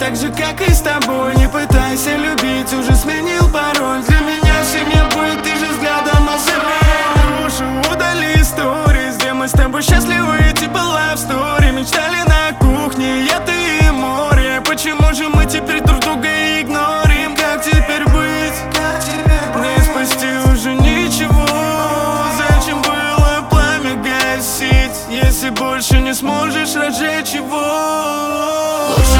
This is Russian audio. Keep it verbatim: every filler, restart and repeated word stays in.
так же, как и с тобой. Не пытайся любить, уже сменил пароль. Для меня семья будет, ты же взглядом озарил. Душу удали сторис, где мы с тобой счастливы, типа love story. Мечтали на кухне, я, ты и море. Почему же мы теперь друг друга игнорим? Как теперь быть? Не спасти уже ничего. Зачем было пламя гасить, если больше не сможешь разжечь его?